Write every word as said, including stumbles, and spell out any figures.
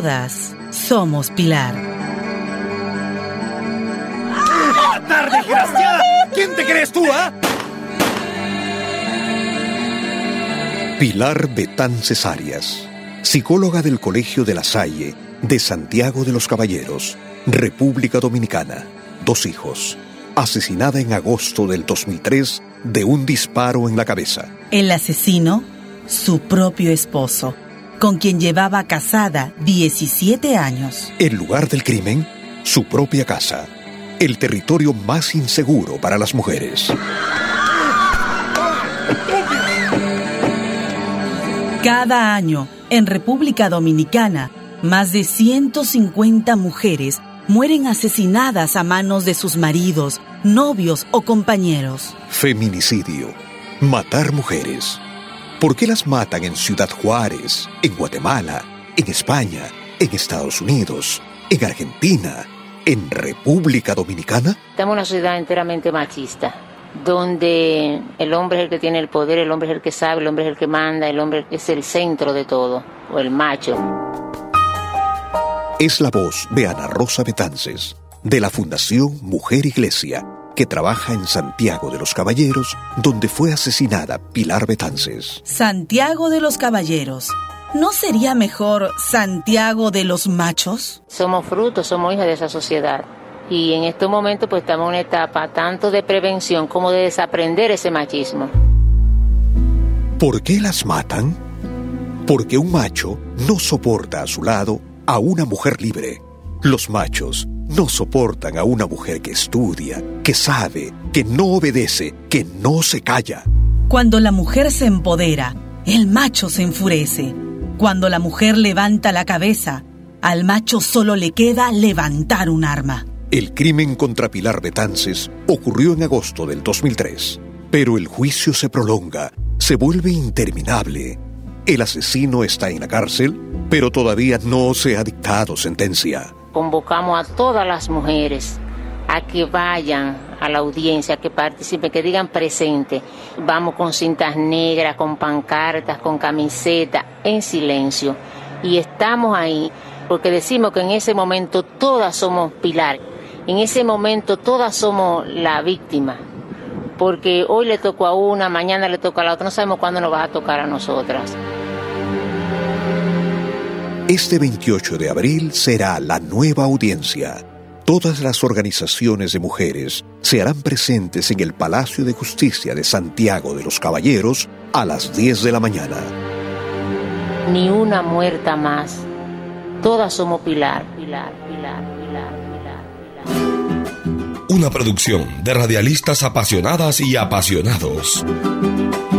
Todas somos Pilar. ¡Matar, desgraciada! ¿Quién te crees tú, ah? Pilar Betances Arias, psicóloga del Colegio de La Salle, de Santiago de los Caballeros, República Dominicana. Dos hijos. Asesinada en agosto del dos mil tres de un disparo en la cabeza. El asesino, su propio esposo, con quien llevaba casada diecisiete años. El lugar del crimen, su propia casa. El territorio más inseguro para las mujeres. Cada año, en República Dominicana, más de ciento cincuenta mujeres mueren asesinadas a manos de sus maridos, novios o compañeros. Feminicidio. Matar mujeres. ¿Por qué las matan en Ciudad Juárez, en Guatemala, en España, en Estados Unidos, en Argentina, en República Dominicana? Estamos en una sociedad enteramente machista, donde el hombre es el que tiene el poder, el hombre es el que sabe, el hombre es el que manda, el hombre es el centro de todo, o el macho. Es la voz de Ana Rosa Betances, de la Fundación Mujer Iglesia, que trabaja en Santiago de los Caballeros, donde fue asesinada Pilar Betances. Santiago de los Caballeros. ¿No sería mejor Santiago de los Machos? Somos frutos, somos hijas de esa sociedad. Y en estos momentos pues estamos en una etapa tanto de prevención como de desaprender ese machismo. ¿Por qué las matan? Porque un macho no soporta a su lado a una mujer libre. Los machos no soportan a una mujer que estudia, que sabe, que no obedece, que no se calla. Cuando la mujer se empodera, el macho se enfurece. Cuando la mujer levanta la cabeza, al macho solo le queda levantar un arma. El crimen contra Pilar Betances ocurrió en agosto del dos mil tres, pero el juicio se prolonga, se vuelve interminable. El asesino está en la cárcel, pero todavía no se ha dictado sentencia. Convocamos a todas las mujeres a que vayan a la audiencia, que participen, que digan presente. Vamos con cintas negras, con pancartas, con camisetas, en silencio. Y estamos ahí porque decimos que en ese momento todas somos Pilar. En ese momento todas somos la víctima. Porque hoy le tocó a una, mañana le toca a la otra. No sabemos cuándo nos va a tocar a nosotras. Este veintiocho de abril será la nueva audiencia. Todas las organizaciones de mujeres se harán presentes en el Palacio de Justicia de Santiago de los Caballeros a las diez de la mañana. Ni una muerta más. Todas somos Pilar, Pilar, Pilar, Pilar, Pilar, Pilar. Una producción de radialistas apasionadas y apasionados.